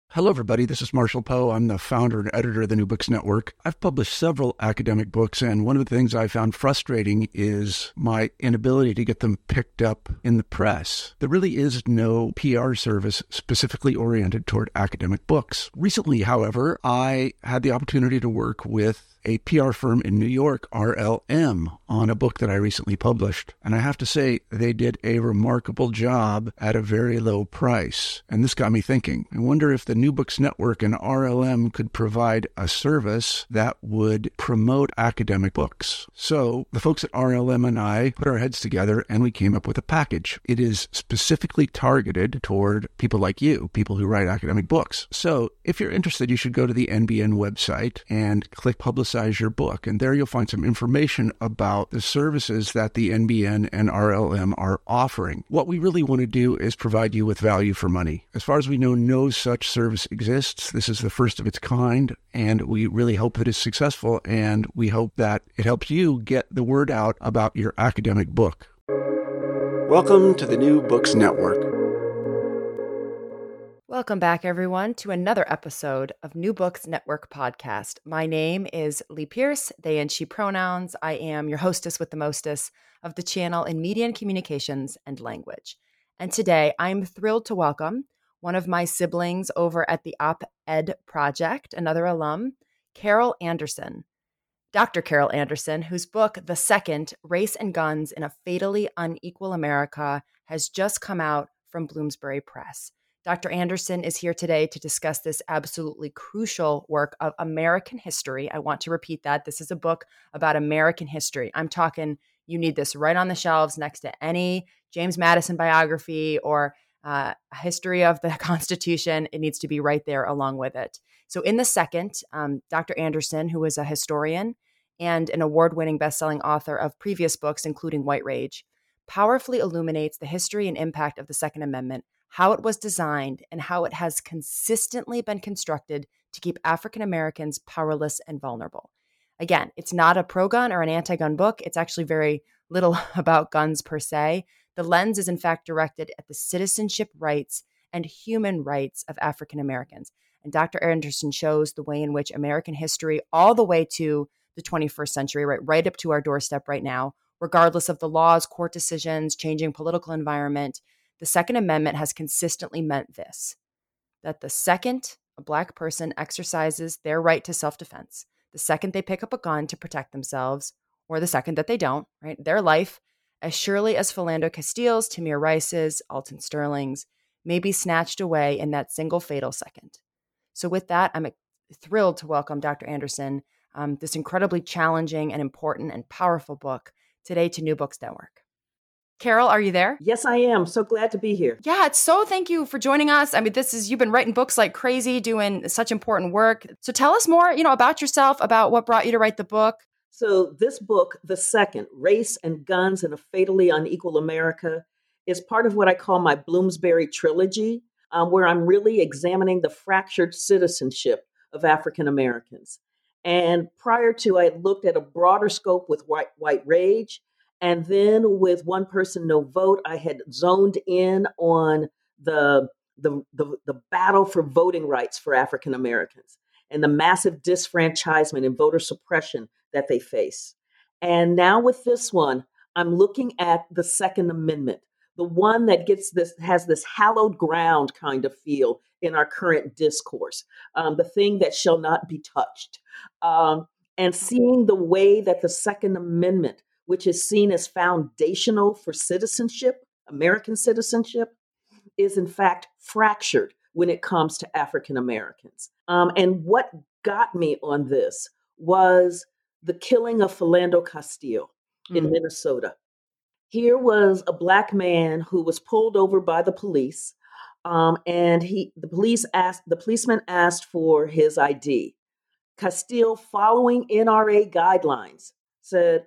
Hello, everybody. This is Marshall Poe. I'm the founder and editor of the New Books Network. I've published several academic books, and one of the things I found frustrating is my inability to get them picked up in the press. There really is no PR service specifically oriented toward academic books. Recently, however, I had the opportunity to work with a PR firm in New York, RLM, on a book that I recently published. And I have to say, they did a remarkable job at a very low price. And this got me thinking. I wonder if the New Books Network and RLM could provide a service that would promote academic books. So the folks at RLM and I put our heads together and we came up with a package. It is specifically targeted toward people like you, people who write academic books. So if you're interested, you should go to the NBN website and click Publicize Your Book. And there you'll find some information about the services that the NBN and RLM are offering. What we really want to do is provide you with value for money. As far as we know, no such service exists. This is the first of its kind, and we really hope that it's successful, and we hope that it helps you get the word out about your academic book. Welcome to the New Books Network. Welcome back, everyone, to another episode of New Books Network podcast. My name is Lee Pierce, they and she pronouns. I am your hostess with the mostess of the channel in media and communications and language. And today I'm thrilled to welcome one of my siblings over at the Op-Ed Project, another alum, Carol Anderson. Dr. Carol Anderson, whose book, The Second, Race and Guns in a Fatally Unequal America, has just come out from Bloomsbury Press. Dr. Anderson is here today to discuss this absolutely crucial work of American history. I want to repeat that. This is a book about American history. I'm talking, you need this right on the shelves next to any James Madison biography or a history of the Constitution. It needs to be right there along with it. So in The Second, Dr. Anderson, who is a historian and an award-winning best-selling author of previous books, including White Rage, powerfully illuminates the history and impact of the Second Amendment, how it was designed, and how it has consistently been constructed to keep African Americans powerless and vulnerable. Again, it's not a pro-gun or an anti-gun book. It's actually very little about guns per se. The lens is in fact directed at the citizenship rights and human rights of African Americans. And Dr. Anderson shows the way in which American history, all the way to the 21st century, right up to our doorstep right now, regardless of the laws, court decisions, changing political environment, the Second Amendment has consistently meant this, that the second a Black person exercises their right to self-defense, the second they pick up a gun to protect themselves, or the second that they don't, right, their life, as surely as Philando Castile's, Tamir Rice's, Alton Sterling's, may be snatched away in that single fatal second. So with that, I'm thrilled to welcome Dr. Anderson, this incredibly challenging and important and powerful book, today to New Books Network. Carol, are you there? Yes, I am. So glad to be here. Yeah, thank you for joining us. I mean, you've been writing books like crazy, doing such important work. So tell us more, about yourself, about what brought you to write the book. So this book, The Second, Race and Guns in a Fatally Unequal America, is part of what I call my Bloomsbury trilogy, where I'm really examining the fractured citizenship of African Americans. And prior to, I had looked at a broader scope with White Rage. And then with One Person, No Vote, I had zoned in on the battle for voting rights for African Americans and the massive disfranchisement and voter suppression that they face. And now with this one, I'm looking at the Second Amendment, the one that has this hallowed ground kind of feel in our current discourse, the thing that shall not be touched, and seeing the way that the Second Amendment, which is seen as foundational for citizenship, American citizenship, is in fact fractured when it comes to African Americans. And what got me on this was the killing of Philando Castile in Minnesota. Here was a Black man who was pulled over by the police, and the policeman asked for his ID. Castile, following NRA guidelines, said,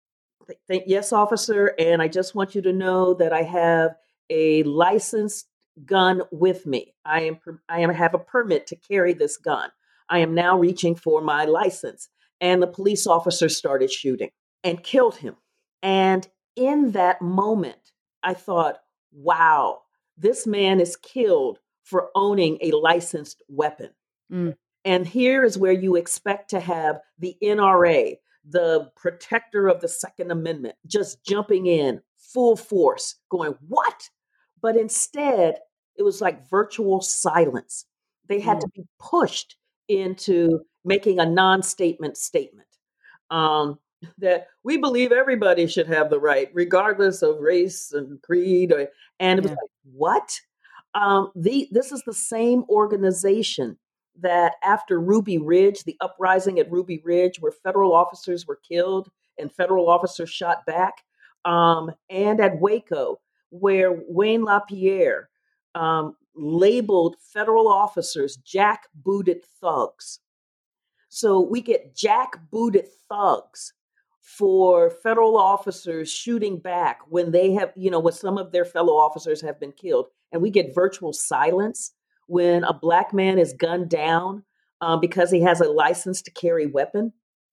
"Yes, officer, and I just want you to know that I have a licensed gun with me. I have a permit to carry this gun. I am now reaching for my license." And the police officer started shooting and killed him. And in that moment, I thought, wow, this man is killed for owning a licensed weapon. And here is where you expect to have the NRA, the protector of the Second Amendment, just jumping in full force, going, what? But instead, it was like virtual silence. They had to be pushed into making a non-statement statement. That we believe everybody should have the right, regardless of race and creed. And it was like, what? This is the same organization that after Ruby Ridge, the uprising at Ruby Ridge, where federal officers were killed and federal officers shot back, and at Waco, where Wayne LaPierre labeled federal officers jackbooted thugs. So we get jackbooted thugs for federal officers shooting back when they have, when some of their fellow officers have been killed. And we get virtual silence when a Black man is gunned down because he has a license to carry a weapon.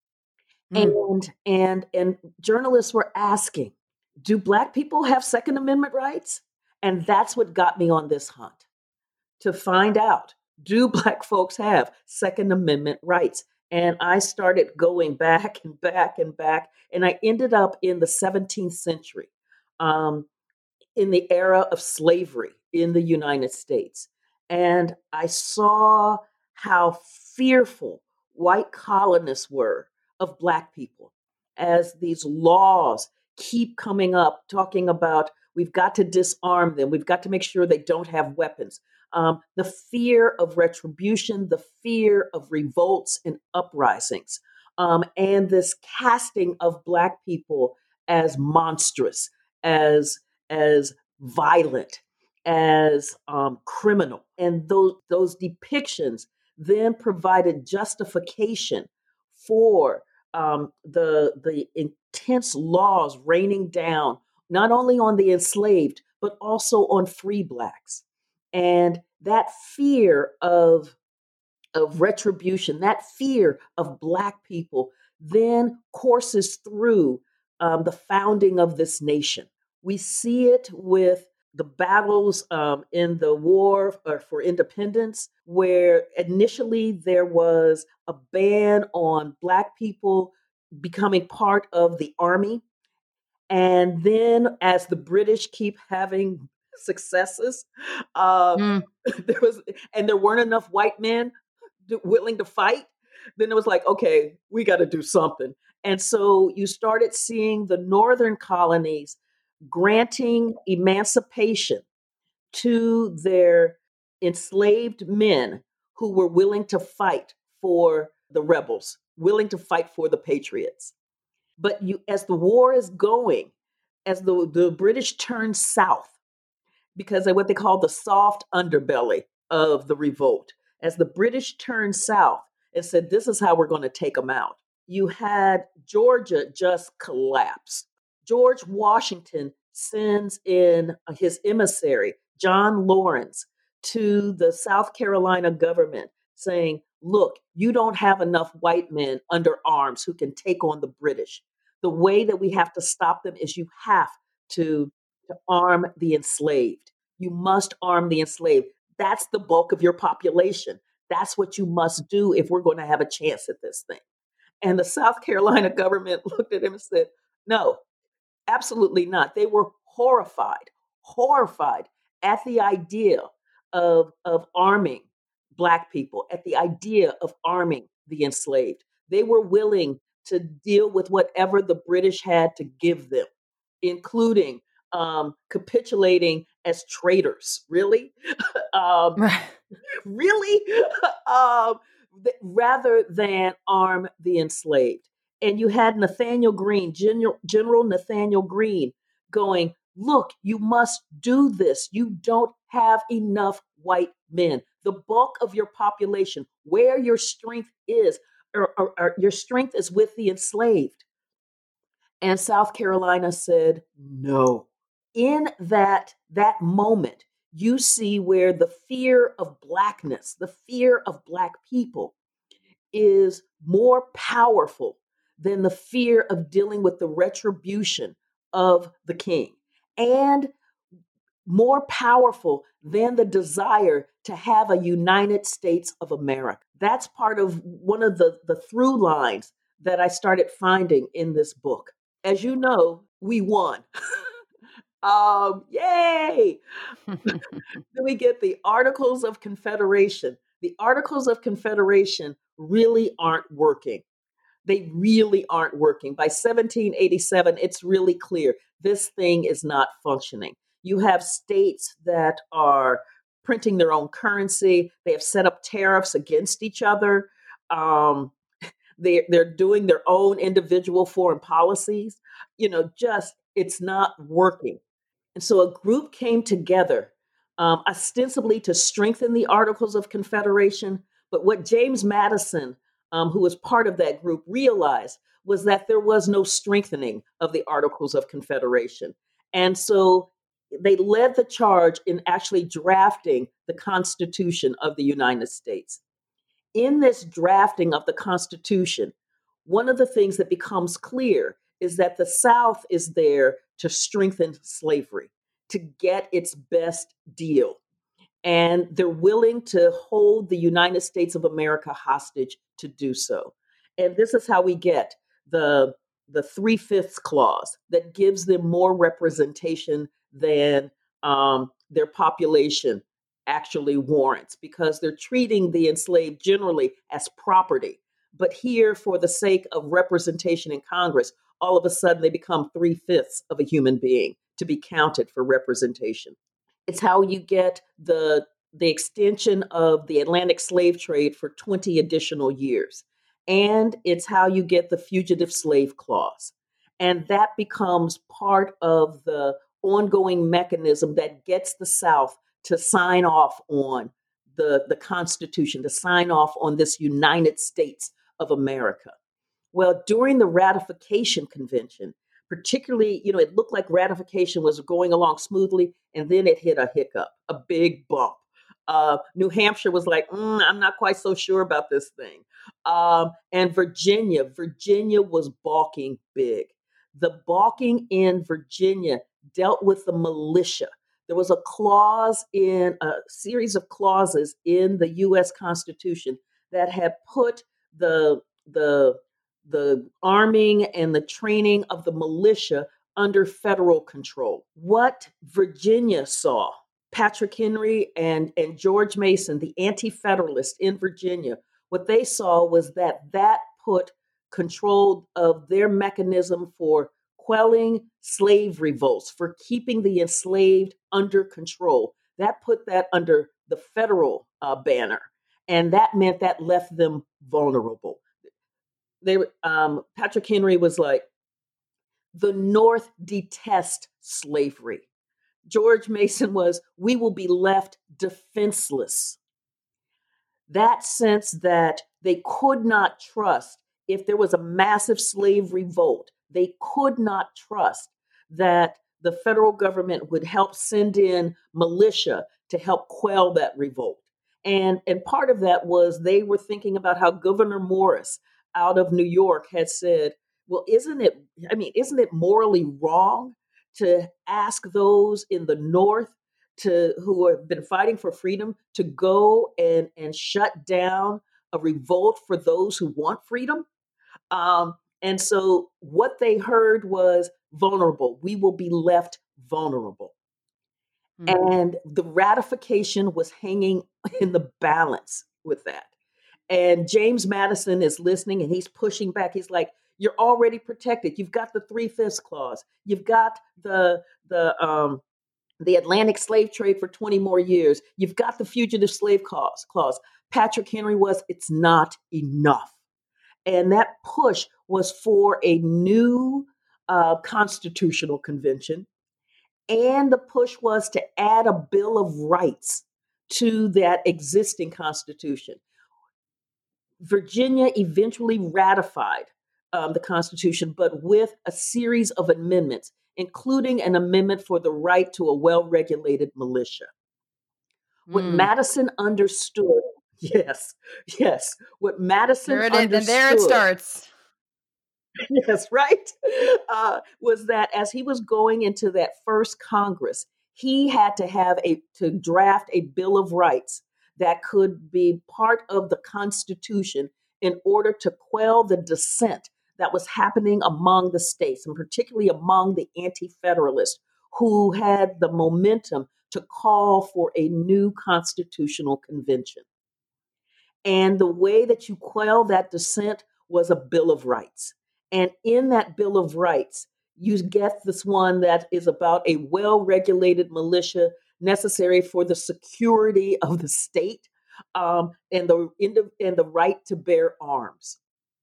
And journalists were asking, do Black people have Second Amendment rights? And that's what got me on this hunt, to find out, do Black folks have Second Amendment rights? And I started going back and back and back, and I ended up in the 17th century, in the era of slavery in the United States. And I saw how fearful white colonists were of Black people as these laws keep coming up, talking about we've got to disarm them. We've got to make sure they don't have weapons. The fear of retribution, the fear of revolts and uprisings, and this casting of Black people as monstrous, as violent, as criminal. And those depictions then provided justification for the intense laws raining down, not only on the enslaved, but also on free Blacks. And that fear of retribution, that fear of Black people then courses through the founding of this nation. We see it with the battles in the war for independence, where initially there was a ban on Black people becoming part of the army. And then as the British keep having successes, there weren't enough white men willing to fight, then it was like, okay, we got to do something. And so you started seeing the northern colonies granting emancipation to their enslaved men who were willing to fight for the rebels, willing to fight for the patriots. But as the war is going, as the British turn south, because of what they call the soft underbelly of the revolt, as the British turned south and said, this is how we're going to take them out, you had Georgia just collapse. George Washington sends in his emissary, John Lawrence, to the South Carolina government saying, look, you don't have enough white men under arms who can take on the British. The way that we have to stop them is you have to arm the enslaved. You must arm the enslaved. That's the bulk of your population. That's what you must do if we're going to have a chance at this thing. And the South Carolina government looked at him and said, no, absolutely not. They were horrified at the idea of arming Black people, at the idea of arming the enslaved. They were willing to deal with whatever the British had to give them, including capitulating as traitors. Really? Really? Rather than arm the enslaved. And you had Nathaniel Greene, General Nathaniel Greene, going, look, you must do this. You don't have enough white men. The bulk of your population, where your strength is, or your strength is with the enslaved. And South Carolina said no. In that moment, you see where the fear of Blackness, the fear of Black people, is more powerful than the fear of dealing with the retribution of the king, and more powerful than the desire to have a United States of America. That's part of one of the through lines that I started finding in this book. As you know, we won. Yay! Then we get the Articles of Confederation. The Articles of Confederation really aren't working. They really aren't working. By 1787, it's really clear this thing is not functioning. You have states that are printing their own currency. They have set up tariffs against each other. Um, they're doing their own individual foreign policies. Just it's not working. And so a group came together, ostensibly to strengthen the Articles of Confederation. But what James Madison, who was part of that group, realized was that there was no strengthening of the Articles of Confederation. And so they led the charge in actually drafting the Constitution of the United States. In this drafting of the Constitution, one of the things that becomes clear is that the South is there to strengthen slavery, to get its best deal. And they're willing to hold the United States of America hostage to do so. And this is how we get the 3/5 clause that gives them more representation than their population actually warrants, because they're treating the enslaved generally as property. But here, for the sake of representation in Congress, all of a sudden they become 3/5 of a human being to be counted for representation. It's how you get the extension of the Atlantic slave trade for 20 additional years. And it's how you get the fugitive slave clause. And that becomes part of the ongoing mechanism that gets the South to sign off on the Constitution, to sign off on this United States of America. Well, during the ratification convention, particularly, it looked like ratification was going along smoothly, and then it hit a hiccup, a big bump. New Hampshire was like, I'm not quite so sure about this thing. And Virginia was balking big. The balking in Virginia dealt with the militia. There was a clause in a series of clauses in the U.S. Constitution that had put the arming and the training of the militia under federal control. What Virginia saw, Patrick Henry and George Mason, the anti-federalists in Virginia, what they saw was that put control of their mechanism for quelling slave revolts, for keeping the enslaved under control. That put that under the federal banner. And that meant that left them vulnerable. Patrick Henry was like, the North detests slavery. George Mason was, we will be left defenseless. That sense that they could not trust, if there was a massive slave revolt, they could not trust that the federal government would help send in militia to help quell that revolt. And part of that was they were thinking about how Gouverneur Morris out of New York had said, well, isn't it morally wrong to ask those in the North who have been fighting for freedom to go and shut down a revolt for those who want freedom? And so what they heard was vulnerable. We will be left vulnerable. Mm-hmm. And the ratification was hanging in the balance with that. And James Madison is listening and he's pushing back. He's like, you're already protected. You've got the 3/5 clause. You've got the Atlantic slave trade for 20 more years. You've got the fugitive slave clause. Patrick Henry was, it's not enough. And that push was for a new constitutional convention. And the push was to add a Bill of Rights to that existing constitution. Virginia eventually ratified the Constitution, but with a series of amendments, including an amendment for the right to a well-regulated militia. What Madison understood, yes, what Madison understood. And there it starts. Yes, right, was that as he was going into that first Congress, he had to draft a Bill of Rights that could be part of the Constitution in order to quell the dissent that was happening among the states, and particularly among the anti-federalists who had the momentum to call for a new constitutional convention. And the way that you quell that dissent was a Bill of Rights. And in that Bill of Rights, you get this one that is about a well-regulated militia necessary for the security of the state, and the right to bear arms.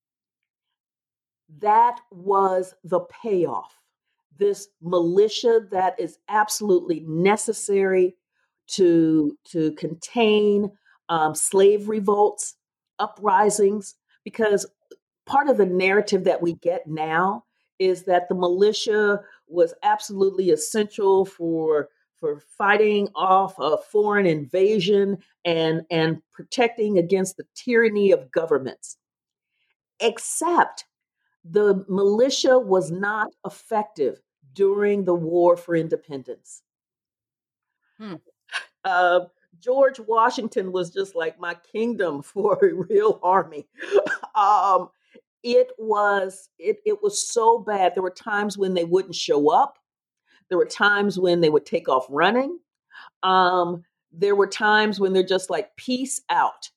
That was the payoff. This militia that is absolutely necessary to contain slave revolts, uprisings, because part of the narrative that we get now is that the militia was absolutely essential for fighting off a foreign invasion and protecting against the tyranny of governments. Except the militia was not effective during the War for Independence. Uh, George Washington was just like, my kingdom for a real army. It was so bad. There were times when they wouldn't show up. There were times when they would take off running. There were times when they're just like, peace out.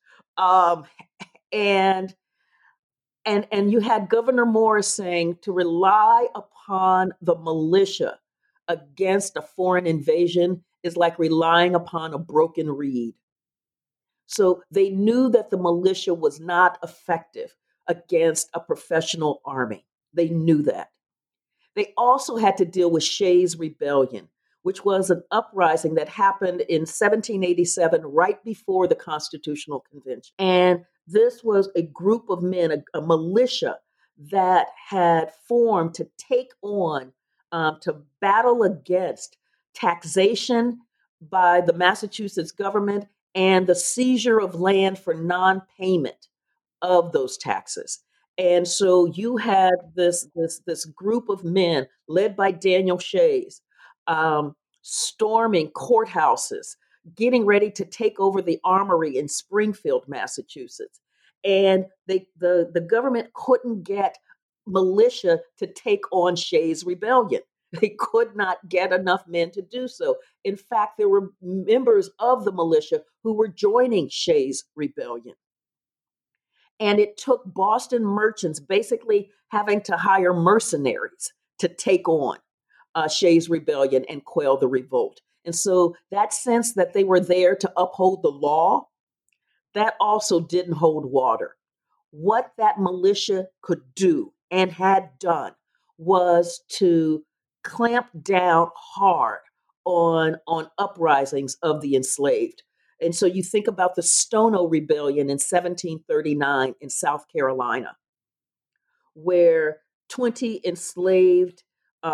And you had Governor Morris saying to rely upon the militia against a foreign invasion is like relying upon a broken reed. So they knew that the militia was not effective against a professional army. They knew that. They also had to deal with Shays' Rebellion, which was an uprising that happened in 1787, right before the Constitutional Convention. And this was a group of men, a militia that had formed to take on, to battle against taxation by the Massachusetts government and the seizure of land for non-payment of those taxes. And so you had this group of men led by Daniel Shays, storming courthouses, getting ready to take over the armory in Springfield, Massachusetts. And the government couldn't get militia to take on Shays' Rebellion. They could not get enough men to do so. In fact, there were members of the militia who were joining Shays' Rebellion. And it took Boston merchants basically having to hire mercenaries to take on Shays' Rebellion and quell the revolt. And so that sense that they were there to uphold the law, that also didn't hold water. What that militia could do and had done was to clamp down hard on uprisings of the enslaved. And so you think about the Stono Rebellion in 1739 in South Carolina, where 20 enslaved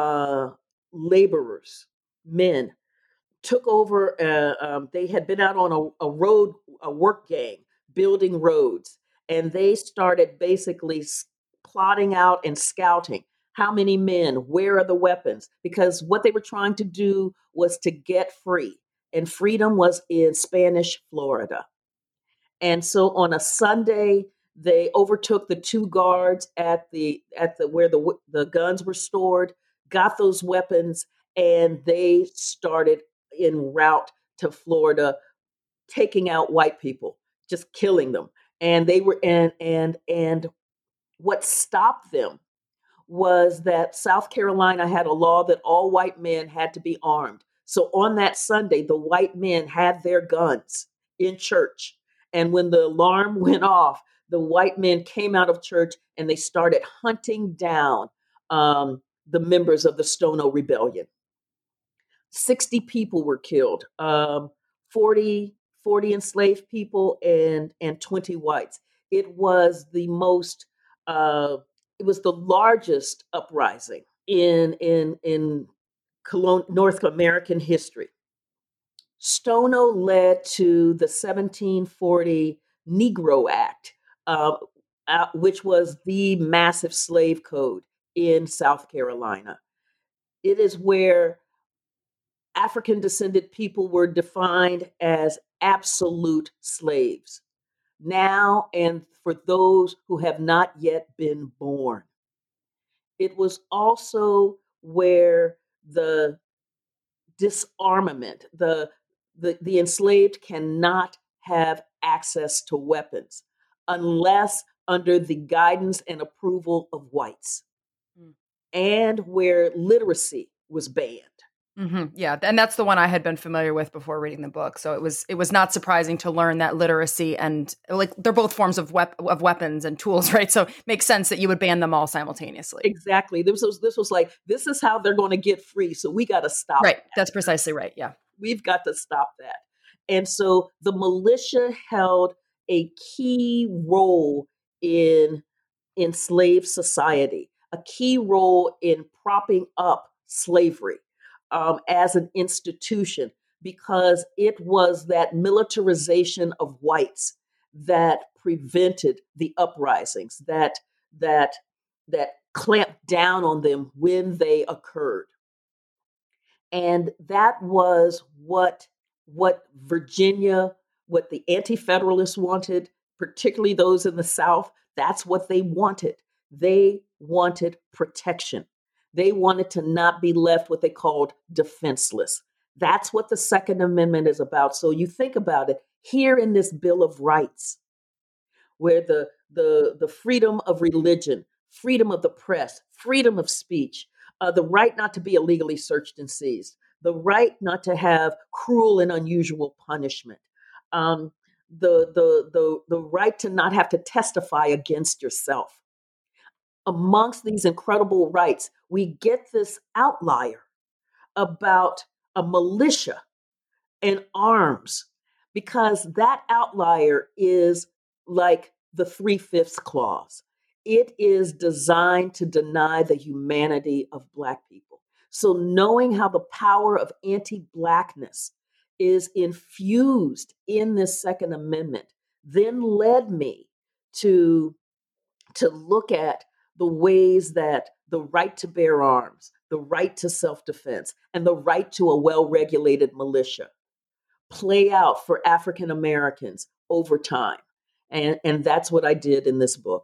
laborers, men, took over. They had been out on a work gang, building roads, and they started basically plotting out and scouting how many men, where are the weapons, because what they were trying to do was to get free, and freedom was in Spanish Florida. And so on a Sunday, they overtook the two guards at the where the guns were stored, got those weapons, and they started en route to Florida, taking out white people, just killing them. And they were and what stopped them was that South Carolina had a law that all white men had to be armed. So on that Sunday, the white men had their guns in church. And when the alarm went off, the white men came out of church and they started hunting down the members of the Stono Rebellion. 60 people were killed, 40 enslaved people and 20 whites. It was the most, it was the largest uprising in North American history. Stono led to the 1740 Negro Act, which was the massive slave code in South Carolina. It is where African descended people were defined as absolute slaves now and for those who have not yet been born. It was also where the disarmament, the enslaved cannot have access to weapons unless under the guidance and approval of whites, and where literacy was banned. Yeah, and that's the one I had been familiar with before reading the book. So it was not surprising to learn that literacy and like they're both forms of weapons and tools, right? So it makes sense that you would ban them all simultaneously. Exactly. This was like, this is how they're going to get free. So we got to stop. Right. That's precisely right. Yeah. We've got to stop that. And so the militia held a key role in enslaved society, a key role in propping up slavery as an institution, because it was that militarization of whites that prevented the uprisings, that clamped down on them when they occurred. And that was what Virginia, what the Anti-Federalists wanted, particularly those in the South. That's what they wanted. They wanted protection. They wanted to not be left what they called defenseless. That's what the Second Amendment is about. So you think about it here in this Bill of Rights, where the freedom of religion, freedom of the press, freedom of speech, the right not to be illegally searched and seized, the right not to have cruel and unusual punishment, the right to not have to testify against yourself. Amongst these incredible rights, we get this outlier about a militia and arms, because that outlier is like the 3/5 clause. It is designed to deny the humanity of Black people. So knowing how the power of anti-Blackness is infused in this Second Amendment then led me to look at the ways that the right to bear arms, the right to self-defense, and the right to a well-regulated militia play out for African Americans over time. And that's what I did in this book.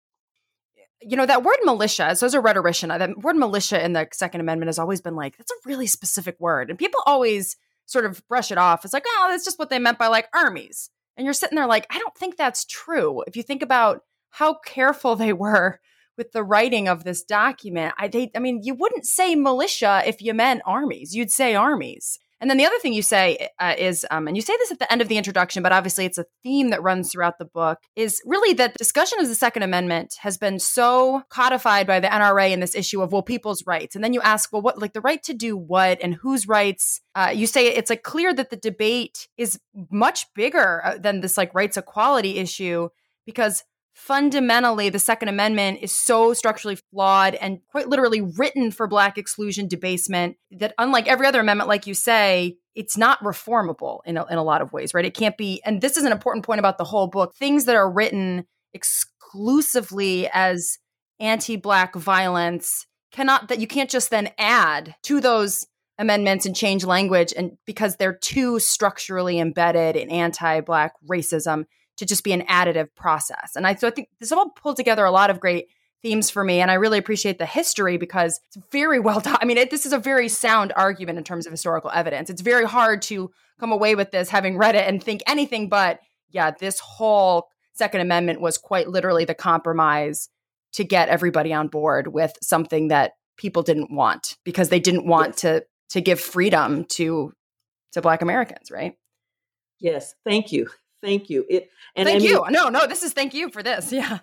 You know, that word militia, so as a rhetorician, that word militia in the Second Amendment has always been like, that's a really specific word. And people always sort of brush it off. It's like, oh, that's just what they meant by like armies. And you're sitting there like, I don't think that's true. If you think about how careful they were with the writing of this document, I mean, you wouldn't say militia if you meant armies. You'd say armies. And then the other thing you say is, and you say this at the end of the introduction, but obviously it's a theme that runs throughout the book, is really that discussion of the Second Amendment has been so codified by the NRA in this issue of, well, people's rights. And then you ask, well, what, like the right to do what and whose rights? You say it's like clear that the debate is much bigger than this like rights equality issue, because fundamentally, the Second Amendment is so structurally flawed and quite literally written for Black exclusion, debasement, that unlike every other amendment, like you say, it's not reformable in a lot of ways, right? It can't be, and this is an important point about the whole book, things that are written exclusively as anti-Black violence that you can't just then add to those amendments and change language, and because they're too structurally embedded in anti-Black racism to just be an additive process. And so I think this all pulled together a lot of great themes for me. And I really appreciate the history because it's very well done. I mean, this is a very sound argument in terms of historical evidence. It's very hard to come away with this having read it and think anything but, yeah, this whole Second Amendment was quite literally the compromise to get everybody on board with something that people didn't want, because they didn't want to give freedom to Black Americans, right? Yes. Thank you. Thank you. Thank you. No, this is thank you for this. Yeah.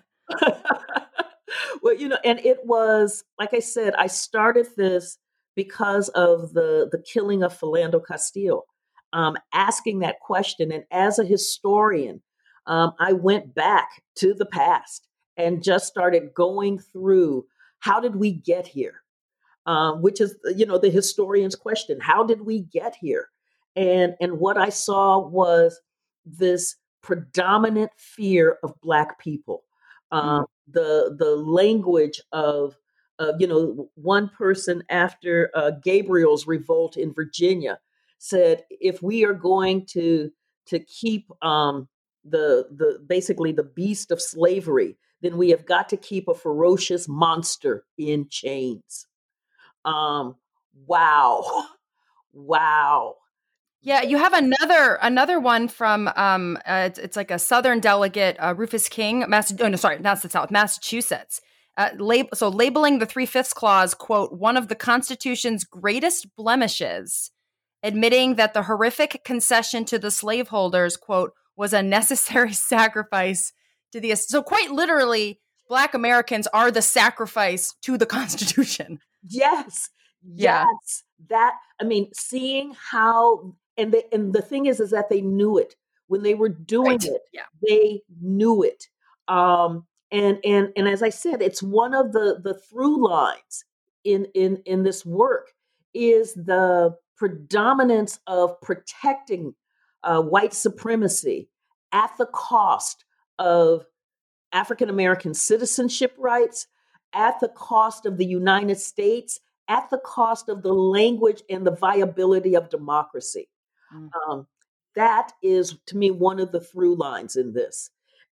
Well, and it was, like I said, I started this because of the killing of Philando Castile, asking that question. And as a historian, I went back to the past and just started going through, how did we get here? Which is, the historian's question. How did we get here? And what I saw was this predominant fear of Black people, the language of One person after Gabriel's revolt in Virginia said, if we are going to keep the basically the beast of slavery, then we have got to keep a ferocious monster in chains. Wow, wow. Yeah, you have another one from it's like a Southern delegate, Rufus King, not the South, Massachusetts. Labeling the 3/5 clause, quote, one of the Constitution's greatest blemishes, admitting that the horrific concession to the slaveholders, quote, was a necessary sacrifice to the. So quite literally, Black Americans are the sacrifice to the Constitution. Yes, Yeah. yes. Seeing how, and the thing is that they knew it when they were doing Right. it. Yeah. They knew it. And as I said, it's one of the through lines in this work is the predominance of protecting white supremacy at the cost of African American citizenship rights, at the cost of the United States, at the cost of the language and the viability of democracy. Mm. That is, to me, one of the through lines in this.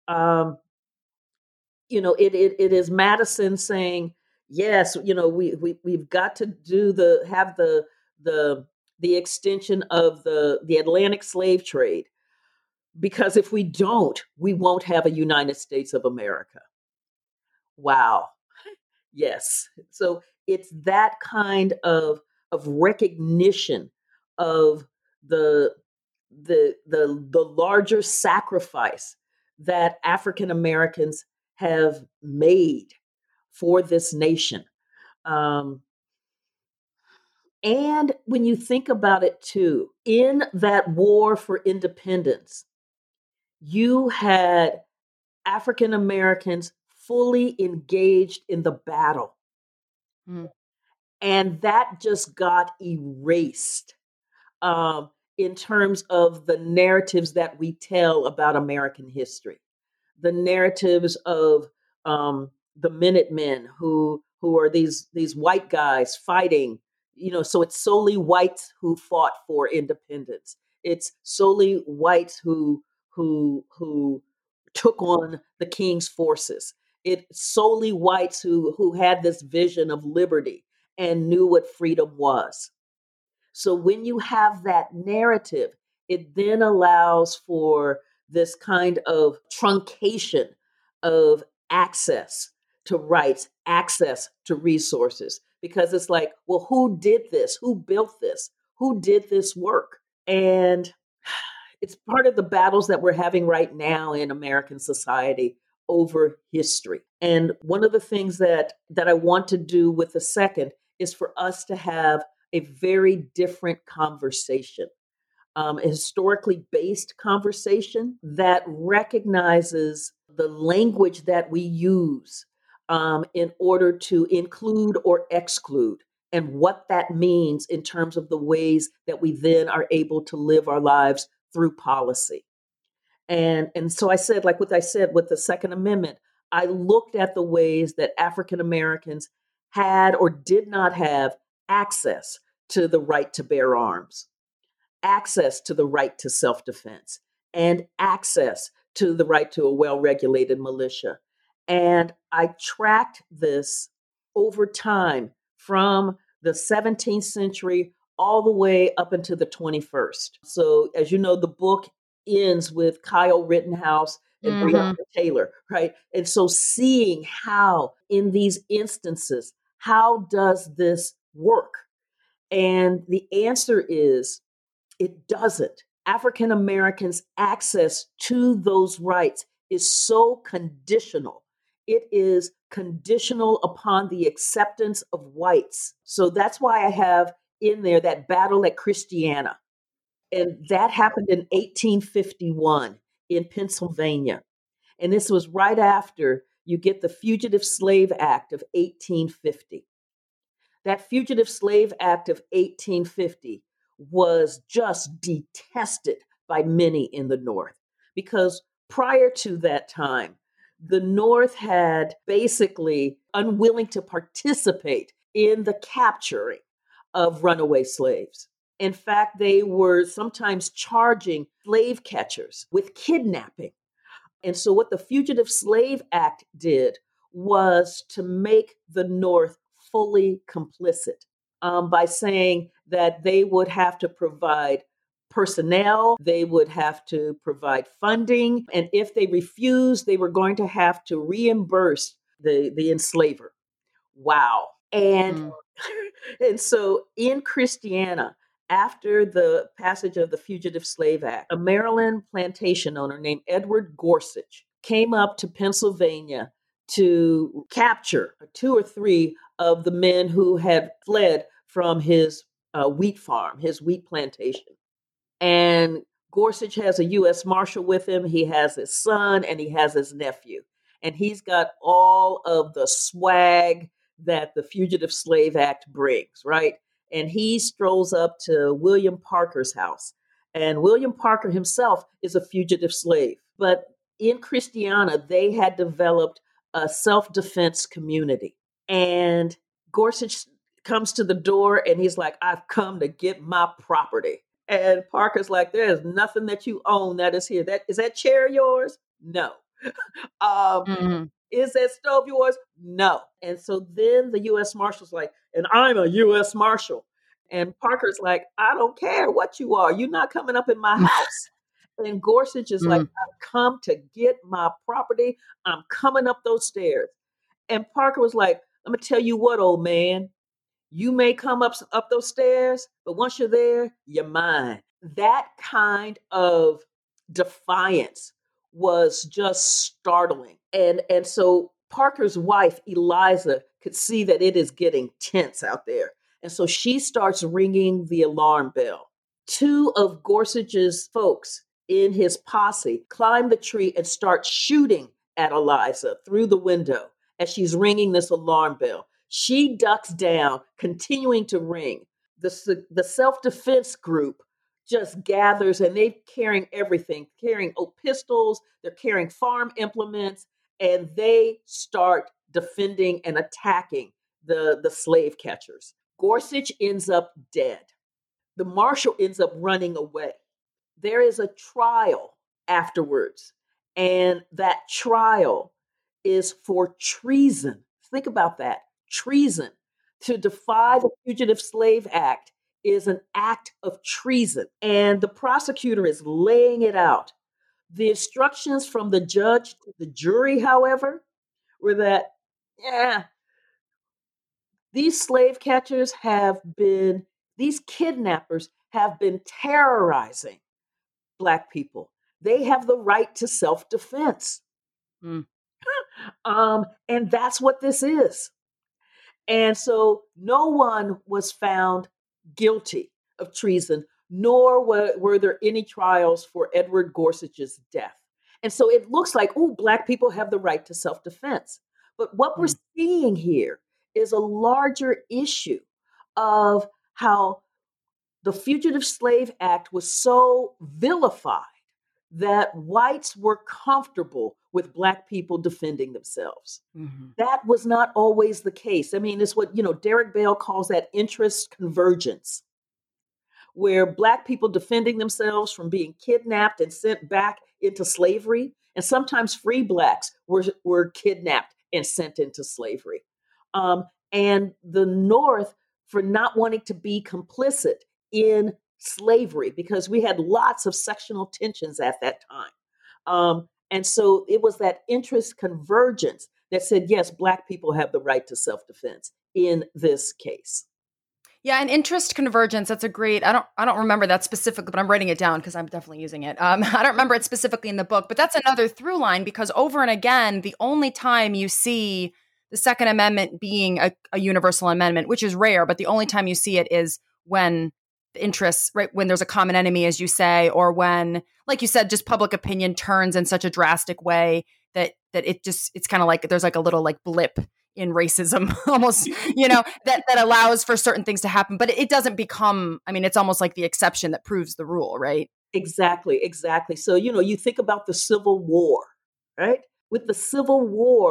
It is Madison saying, yes, we've got to have the extension of the Atlantic slave trade, because if we don't, we won't have a United States of America. Wow. Yes. So it's that kind of recognition of the the larger sacrifice that African Americans have made for this nation. And when you think about it too, in that war for independence, you had African Americans fully engaged in the battle. Mm. And that just got erased in terms of the narratives that we tell about American history. The narratives of the Minutemen, who are these white guys fighting. So it's solely whites who fought for independence. It's solely whites who took on the king's forces. It's solely whites who had this vision of liberty and knew what freedom was. So when you have that narrative, it then allows for this kind of truncation of access to rights, access to resources, because it's like, well, who did this? Who built this? Who did this work? And it's part of the battles that we're having right now in American society over history. And one of the things that I want to do with the second is for us to have a very different conversation, a historically based conversation that recognizes the language that we use in order to include or exclude, and what that means in terms of the ways that we then are able to live our lives through policy. And so I said, like what I said with the Second Amendment, I looked at the ways that African Americans had or did not have access to the right to bear arms, access to the right to self-defense, and access to the right to a well-regulated militia. And I tracked this over time from the 17th century all the way up into the 21st. So, as you know, the book ends with Kyle Rittenhouse and Breonna Taylor, right? And so seeing how in these instances, how does this work? And the answer is it doesn't. African Americans' access to those rights is so conditional. It is conditional upon the acceptance of whites. So that's why I have in there that battle at Christiana. And that happened in 1851 in Pennsylvania. And this was right after you get the Fugitive Slave Act of 1850. That Fugitive Slave Act of 1850 was just detested by many in the North, because prior to that time, the North had basically unwilling to participate in the capturing of runaway slaves. In fact, they were sometimes charging slave catchers with kidnapping. And so, what the Fugitive Slave Act did was to make the North fully complicit by saying that they would have to provide personnel, they would have to provide funding, and if they refused, they were going to have to reimburse the enslaver. Wow. And so in Christiana, after the passage of the Fugitive Slave Act, a Maryland plantation owner named Edward Gorsuch came up to Pennsylvania to capture 2 or 3 of the men who had fled from his wheat farm, his wheat plantation. And Gorsuch has a U.S. Marshal with him. He has his son and he has his nephew. And he's got all of the swag that the Fugitive Slave Act brings, right? And he strolls up to William Parker's house. And William Parker himself is a fugitive slave. But in Christiana, they had developed a self-defense community. And Gorsuch comes to the door and he's like, I've come to get my property. And Parker's like, there is nothing that you own that is here. Is that chair yours? No. Is that stove yours? No. And so then the U.S. Marshal's like, and I'm a U.S. Marshal. And Parker's like, I don't care what you are. You're not coming up in my house. And Gorsuch is like, I've come to get my property. I'm coming up those stairs. And Parker was like, I'm going to tell you what, old man. You may come up those stairs, but once you're there, you're mine. That kind of defiance was just startling. And so Parker's wife, Eliza, could see that it is getting tense out there. And so she starts ringing the alarm bell. 2 of Gorsuch's folks in his posse climb the tree and start shooting at Eliza through the window as she's ringing this alarm bell. She ducks down, continuing to ring. The self-defense group just gathers, and they're carrying everything, carrying pistols, they're carrying farm implements, and they start defending and attacking the slave catchers. Gorsuch ends up dead. The marshal ends up running away. There is a trial afterwards, and that trial is for treason. Think about that. Treason. To defy the Fugitive Slave Act is an act of treason. And the prosecutor is laying it out. The instructions from the judge to the jury, however, were that, these kidnappers have been terrorizing Black people. They have the right to self-defense. And that's what this is. And so no one was found guilty of treason, nor were there any trials for Edward Gorsuch's death. And so it looks like, Black people have the right to self-defense. But what we're seeing here is a larger issue of how the Fugitive Slave Act was so vilified that whites were comfortable with Black people defending themselves. That was not always the case. I mean, it's what, Derek Bell calls that interest convergence, where Black people defending themselves from being kidnapped and sent back into slavery, and sometimes free Blacks were kidnapped and sent into slavery. And the North for not wanting to be complicit in slavery, because we had lots of sectional tensions at that time. And so it was that interest convergence that said, yes, Black people have the right to self-defense in this case. Yeah, and interest convergence, that's a great, I don't remember that specifically, but I'm writing it down because I'm definitely using it. I don't remember it specifically in the book, but that's another through line, because over and again, the only time you see the Second Amendment being a universal amendment, which is rare, but the only time you see it is when the interests, right, when there's a common enemy, as you say, or when, like you said, just public opinion turns in such a drastic way that it's kind of like there's like a little like blip in racism almost, that allows for certain things to happen, but it doesn't become, it's almost like the exception that proves the rule, right? Exactly. So, you think about the Civil War, right? With the Civil War,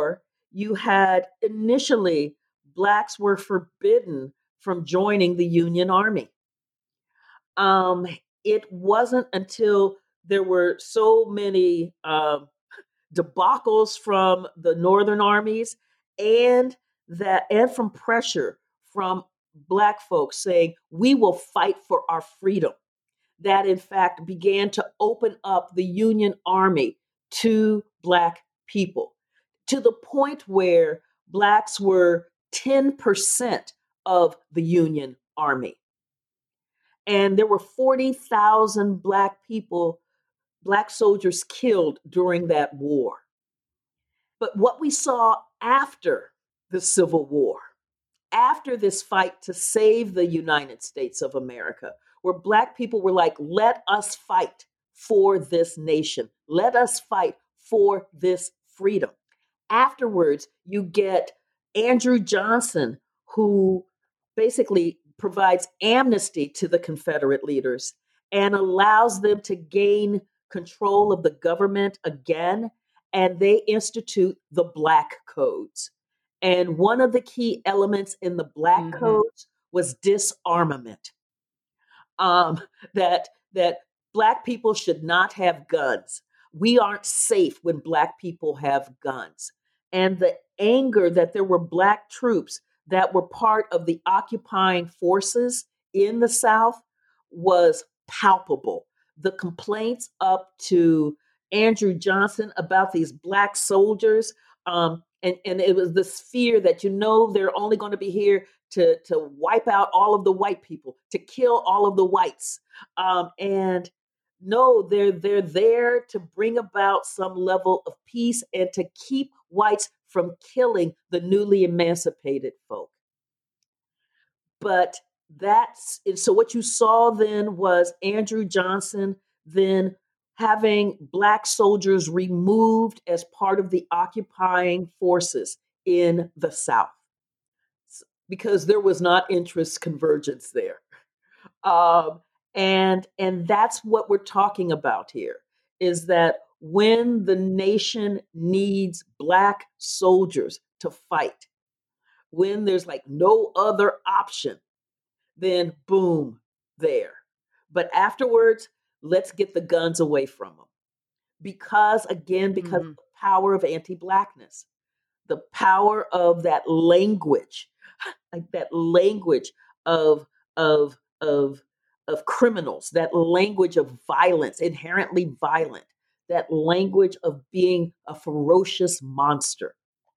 you had initially Blacks were forbidden from joining the Union Army. Um, it wasn't until there were so many debacles from the Northern armies and from pressure from Black folks saying we will fight for our freedom, that in fact began to open up the Union Army to Black people, to the point where Blacks were 10% of the Union Army. And there were 40,000 Black people, Black soldiers killed during that war. But what we saw after the Civil War, after this fight to save the United States of America, where Black people were like, let us fight for this nation. Let us fight for this freedom. Afterwards, you get Andrew Johnson, who basically provides amnesty to the Confederate leaders and allows them to gain control of the government again. And they institute the Black Codes. And one of the key elements in the Black Codes was disarmament. That Black people should not have guns. We aren't safe when Black people have guns. And the anger that there were Black troops that were part of the occupying forces in the South was palpable. The complaints up to Andrew Johnson about these Black soldiers, and it was this fear that, they're only going to be here to wipe out all of the white people, to kill all of the whites. And no, they're there to bring about some level of peace and to keep whites from killing the newly emancipated folk. But so what you saw then was Andrew Johnson then having Black soldiers removed as part of the occupying forces in the South, because there was not interest convergence there. And that's what we're talking about here, is that when the nation needs Black soldiers to fight, when there's like no other option, then boom, there. But afterwards, let's get the guns away from them. Because of the power of anti-Blackness, the power of that language, like that language of criminals, that language of violence, inherently violent, that language of being a ferocious monster.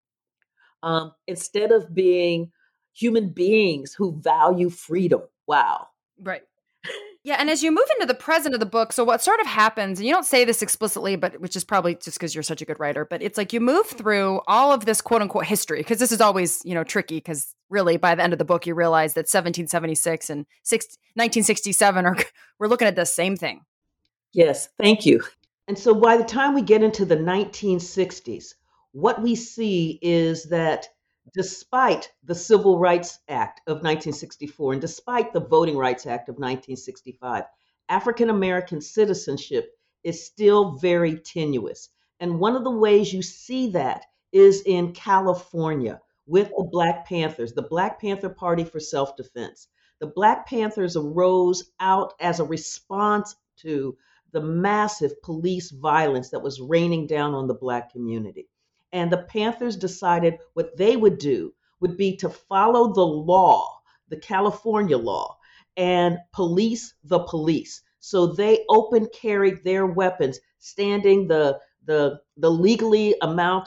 Instead of being human beings who value freedom. Wow. Right. Yeah, and as you move into the present of the book, so what sort of happens, and you don't say this explicitly, but which is probably just because you're such a good writer, but it's like you move through all of this quote unquote history, because this is always, tricky, because really by the end of the book, you realize that 1776 and 1967 we're looking at the same thing. Yes, thank you. And so by the time we get into the 1960s, what we see is that despite the Civil Rights Act of 1964 and despite the Voting Rights Act of 1965, African American citizenship is still very tenuous. And one of the ways you see that is in California with the Black Panthers, the Black Panther Party for Self-Defense. The Black Panthers arose out as a response to the massive police violence that was raining down on the Black community. And the Panthers decided what they would do would be to follow the law, the California law, and police the police. So they open carried their weapons, standing the legally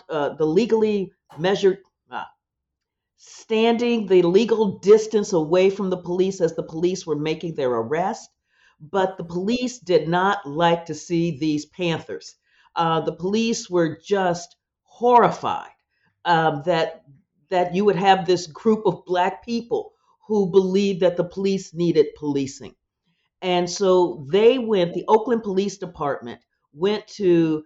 measured, standing the legal distance away from the police as the police were making their arrest. But the police did not like to see these Panthers. The police were just horrified that you would have this group of Black people who believed that the police needed policing. And so the Oakland Police Department went to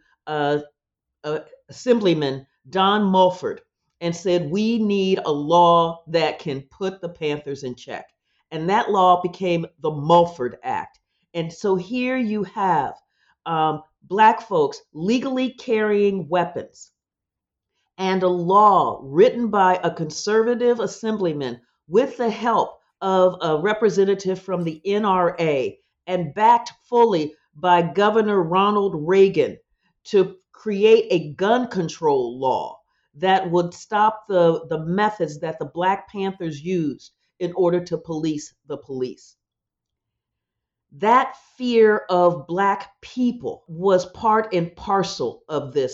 Assemblyman Don Mulford and said, we need a law that can put the Panthers in check. And that law became the Mulford Act. And so here you have Black folks legally carrying weapons and a law written by a conservative assemblyman with the help of a representative from the NRA and backed fully by Governor Ronald Reagan to create a gun control law that would stop the methods that the Black Panthers used in order to police the police. That fear of Black people was part and parcel of this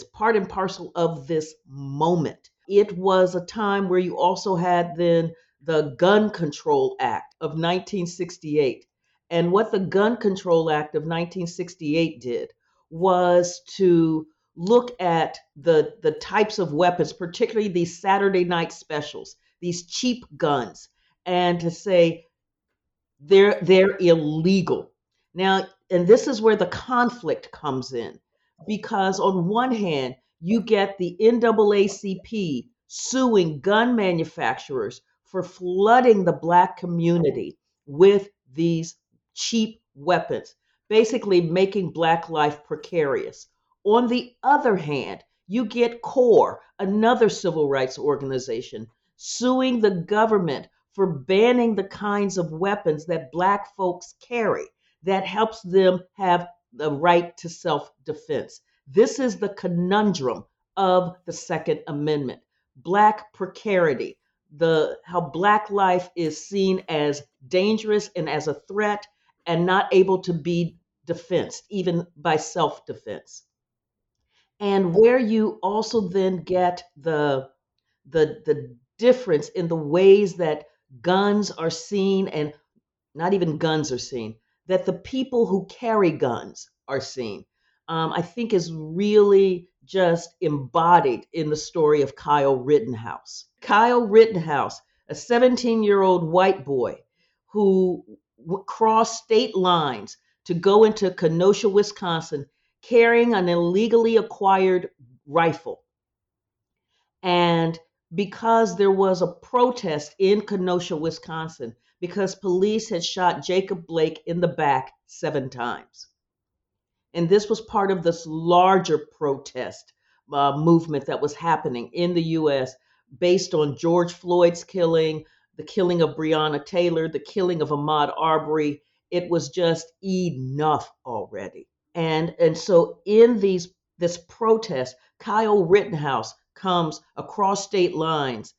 moment. It was a time where you also had then the Gun Control Act of 1968. And what the Gun Control Act of 1968 did was to look at the types of weapons, particularly these Saturday night specials, these cheap guns, and to say, they're illegal. Now, and this is where the conflict comes in, because on one hand, you get the NAACP suing gun manufacturers for flooding the Black community with these cheap weapons, basically making Black life precarious. On the other hand, you get CORE, another civil rights organization, suing the government for banning the kinds of weapons that Black folks carry that helps them have the right to self-defense. This is the conundrum of the Second Amendment. Black precarity, how Black life is seen as dangerous and as a threat and not able to be defensed, even by self-defense. And where you also then get the difference in the ways that guns are seen, and not even guns are seen, that the people who carry guns are seen, I think is really just embodied in the story of Kyle Rittenhouse. Kyle Rittenhouse, a 17-year-old white boy who crossed state lines to go into Kenosha, Wisconsin, carrying an illegally acquired rifle. And because there was a protest in Kenosha, Wisconsin, because police had shot Jacob Blake in the back 7 times. And this was part of this larger protest movement that was happening in the U.S. based on George Floyd's killing, the killing of Breonna Taylor, the killing of Ahmaud Arbery. It was just enough already. And so in this protest, Kyle Rittenhouse comes across state lines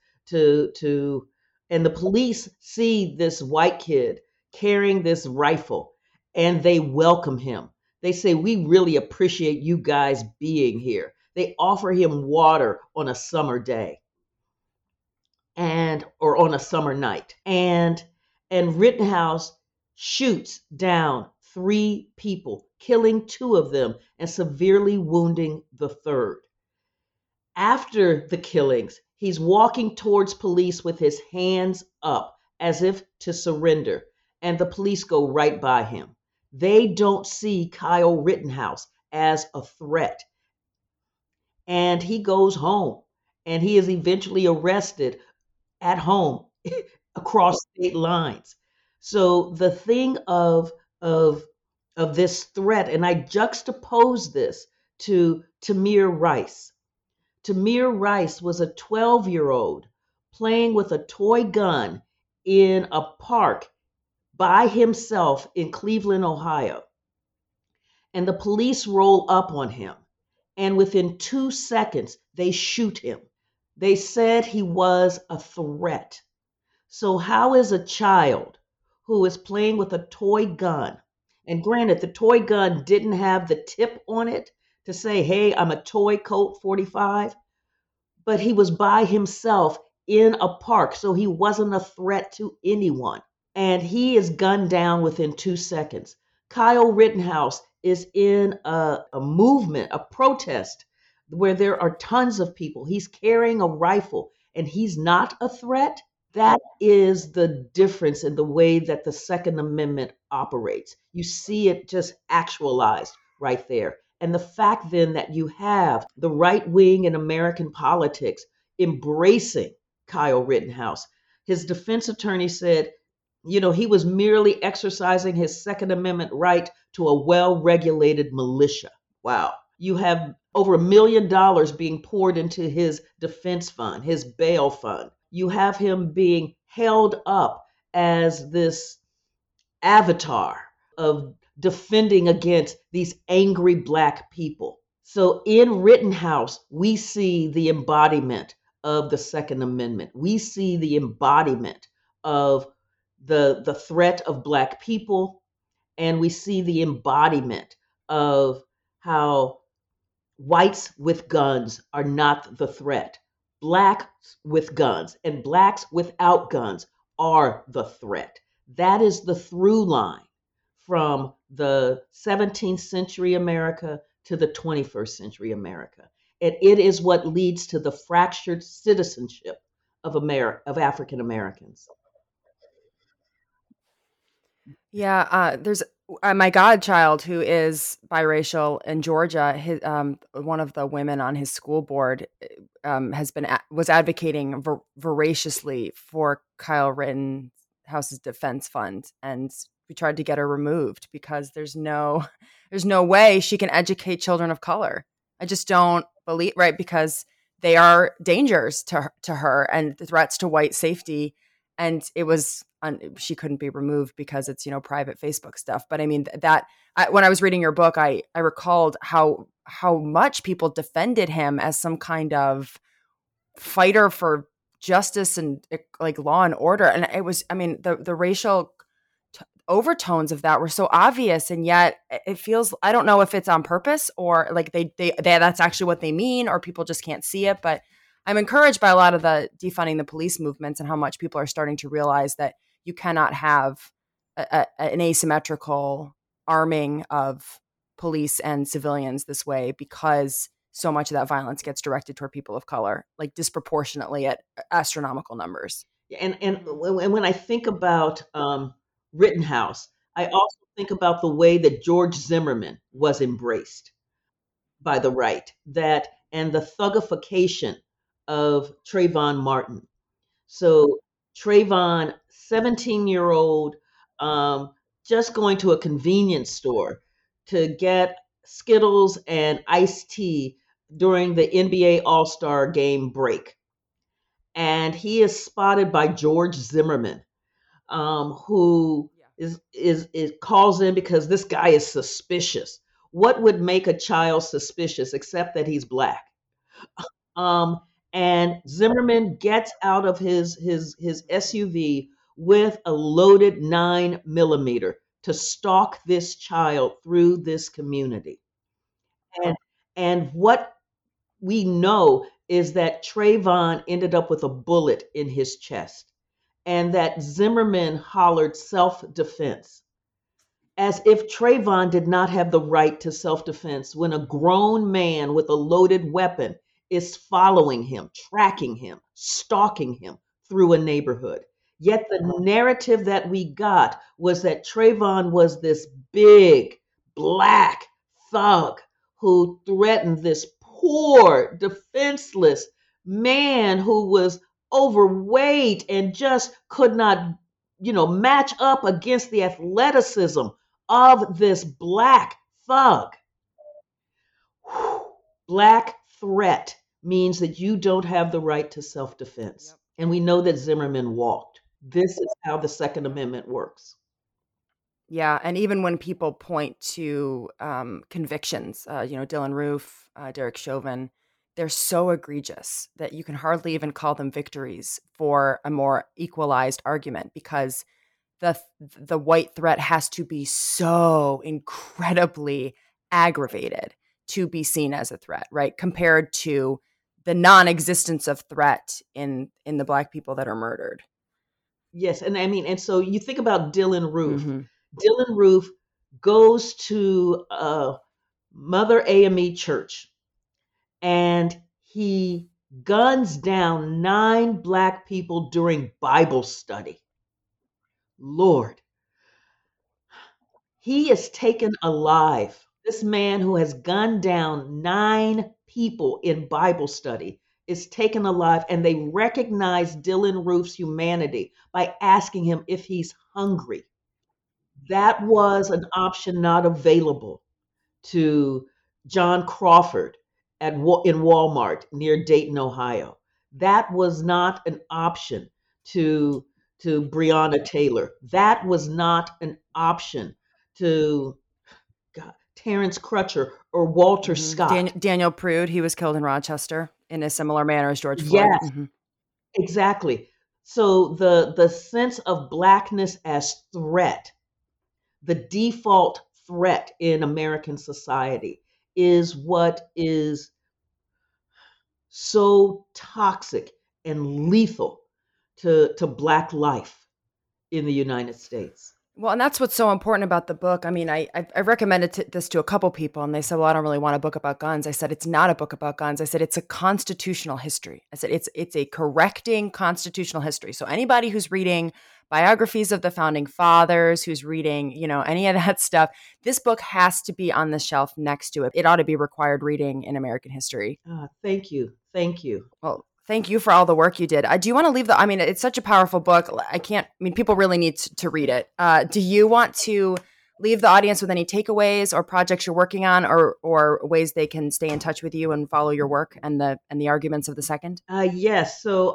and the police see this white kid carrying this rifle and they welcome him. They say, "We really appreciate you guys being here." They offer him water on a summer day or on a summer night. And Rittenhouse shoots down 3 people, killing 2 of them and severely wounding the 3rd. After the killings, he's walking towards police with his hands up as if to surrender, and the police go right by him. They don't see Kyle Rittenhouse as a threat. And he goes home, and he is eventually arrested at home across state lines. So the thing of this threat, and I juxtapose this to Tamir Rice. Tamir Rice was a 12-year-old playing with a toy gun in a park by himself in Cleveland, Ohio. And the police roll up on him. And within 2 seconds, they shoot him. They said he was a threat. So how is a child who is playing with a toy gun, and granted, the toy gun didn't have the tip on it to say, "Hey, I'm a toy Colt 45, but he was by himself in a park, so he wasn't a threat to anyone. And he is gunned down within 2 seconds. Kyle Rittenhouse is in a movement, a protest, where there are tons of people. He's carrying a rifle, and he's not a threat. That is the difference in the way that the Second Amendment operates. You see it just actualized right there. And the fact then that you have the right wing in American politics embracing Kyle Rittenhouse. His defense attorney said, he was merely exercising his Second Amendment right to a well-regulated militia. Wow. You have over $1 million being poured into his defense fund, his bail fund. You have him being held up as this avatar of defending against these angry Black people. So in Rittenhouse, we see the embodiment of the Second Amendment. We see the embodiment of the threat of Black people, and we see the embodiment of how whites with guns are not the threat. Blacks with guns and Blacks without guns are the threat. That is the through line from the 17th century America to the 21st century America. And it is what leads to the fractured citizenship of African Americans. Yeah, there's my godchild who is biracial in Georgia. His, one of the women on his school board was advocating voraciously for Kyle Rittenhouse's defense fund, and we tried to get her removed because there's no way she can educate children of color. I just don't believe, right, because they are dangers to her and threats to white safety. And it was she couldn't be removed because it's private Facebook stuff. But I mean when I was reading your book, I recalled how much people defended him as some kind of fighter for justice and like law and order. And it was, I mean, the racial overtones of that were so obvious, and yet it feels, I don't know if it's on purpose or like they that's actually what they mean, or people just can't see it. But I'm encouraged by a lot of the defunding the police movements and how much people are starting to realize that you cannot have an asymmetrical arming of police and civilians this way, because so much of that violence gets directed toward people of color, like disproportionately at astronomical numbers. And when I think about Rittenhouse, I also think about the way that George Zimmerman was embraced by the right, and the thugification of Trayvon Martin. So Trayvon, 17-year-old, just going to a convenience store to get Skittles and iced tea during the NBA All-Star game break. And he is spotted by George Zimmerman, who is calls in because this guy is suspicious. What would make a child suspicious except that he's Black? And Zimmerman gets out of his SUV with a loaded 9mm to stalk this child through this community. And what we know is that Trayvon ended up with a bullet in his chest, and that Zimmerman hollered self-defense, as if Trayvon did not have the right to self-defense when a grown man with a loaded weapon is following him, tracking him, stalking him through a neighborhood. Yet the narrative that we got was that Trayvon was this big Black thug who threatened this poor, defenseless man who was overweight and just could not, match up against the athleticism of this Black thug. Black threat means that you don't have the right to self-defense. Yep. And we know that Zimmerman walked. This is how the Second Amendment works. Yeah, and even when people point to convictions, Dylan Roof, Derek Chauvin, they're so egregious that you can hardly even call them victories for a more equalized argument, because the white threat has to be so incredibly aggravated to be seen as a threat, right? Compared to the non-existence of threat in the Black people that are murdered. Yes, and so you think about Dylan Roof. Mm-hmm. Dylan Roof goes to Mother AME Church, and he guns down 9 Black people during Bible study. Lord, he is taken alive. This man who has gunned down 9 people in Bible study is taken alive, and they recognize Dylan Roof's humanity by asking him if he's hungry. That was an option not available to John Crawford in Walmart near Dayton, Ohio. That was not an option to Breonna Taylor. That was not an option to Terrence Crutcher or Walter Scott. Daniel Prude, he was killed in Rochester in a similar manner as George Floyd. Yes, exactly. So the sense of Blackness as threat, the default threat in American society, is what is so toxic and lethal to Black life in the United States. Well, and that's what's so important about the book. I mean, I recommended this to a couple people, and they said, "Well, I don't really want a book about guns." I said, "It's not a book about guns." I said, "It's a constitutional history." I said, "It's a correcting constitutional history." So anybody who's reading biographies of the founding fathers, who's reading, any of that stuff, this book has to be on the shelf next to it. It ought to be required reading in American history. Thank you. Well, thank you for all the work you did. Do you want to leave it's such a powerful book. People really need to read it. Do you want to leave the audience with any takeaways or projects you're working on, or ways they can stay in touch with you and follow your work and the arguments of the second? Yes. So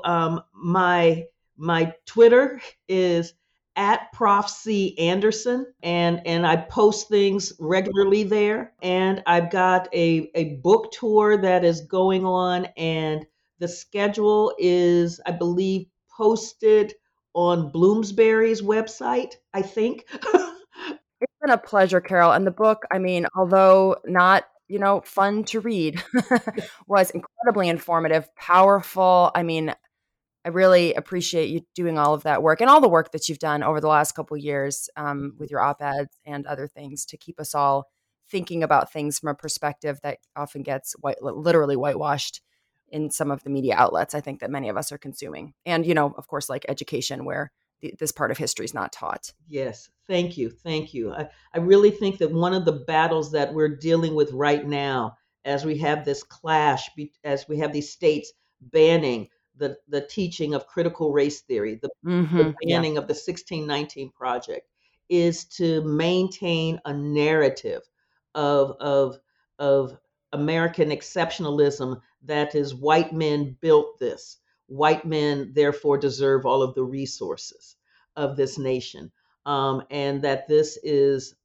my Twitter is at Prof. C. Anderson, and I post things regularly there. And I've got a book tour that is going on, and the schedule is, I believe, posted on Bloomsbury's website, I think. It's been a pleasure, Carol. And the book, although not, fun to read, was incredibly informative, powerful. I really appreciate you doing all of that work and all the work that you've done over the last couple of years with your op-eds and other things to keep us all thinking about things from a perspective that often gets literally whitewashed in some of the media outlets, I think, that many of us are consuming. And, of course, like education, where this part of history is not taught. Yes. Thank you. I really think that one of the battles that we're dealing with right now, as we have this clash, as we have these states banning the teaching of critical race theory, the banning of the 1619 Project, is to maintain a narrative of American exceptionalism that is white men built this. White men therefore deserve all of the resources of this nation, and that this is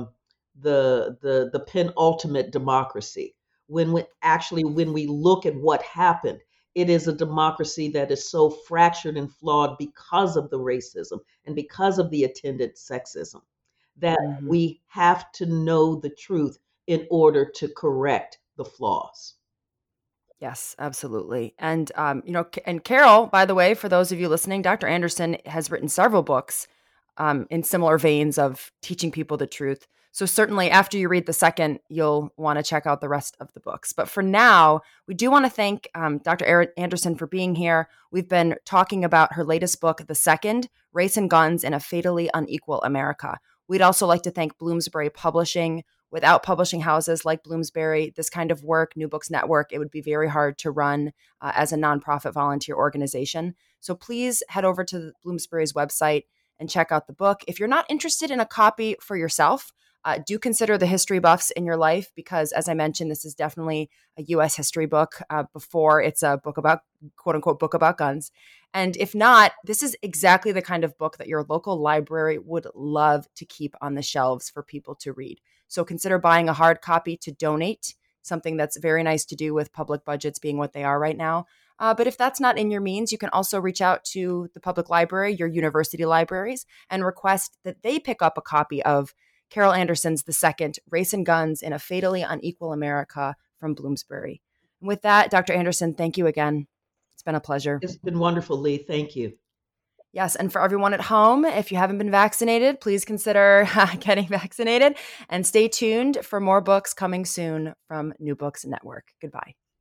the penultimate democracy. When we look at what happened, it is a democracy that is so fractured and flawed because of the racism and because of the attendant sexism that we have to know the truth in order to correct the flaws. Yes, absolutely. And, and Carol, by the way, for those of you listening, Dr. Anderson has written several books in similar veins of teaching people the truth. So certainly after you read the second, you'll want to check out the rest of the books. But for now, we do want to thank Dr. Anderson for being here. We've been talking about her latest book, The Second, Race and Guns in a Fatally Unequal America. We'd also like to thank Bloomsbury Publishing. Without publishing houses like Bloomsbury, this kind of work, New Books Network, it would be very hard to run as a nonprofit volunteer organization. So please head over to Bloomsbury's website and check out the book. If you're not interested in a copy for yourself, do consider the history buffs in your life, because as I mentioned, this is definitely a U.S. history book before it's a book about, quote unquote, book about guns. And if not, this is exactly the kind of book that your local library would love to keep on the shelves for people to read. So consider buying a hard copy to donate, something that's very nice to do with public budgets being what they are right now. But if that's not in your means, you can also reach out to the public library, your university libraries, and request that they pick up a copy of Carol Anderson's The Second, Race and Guns in a Fatally Unequal America from Bloomsbury. And with that, Dr. Anderson, thank you again. It's been a pleasure. It's been wonderful, Lee. Thank you. Yes, and for everyone at home, if you haven't been vaccinated, please consider getting vaccinated, and stay tuned for more books coming soon from New Books Network. Goodbye.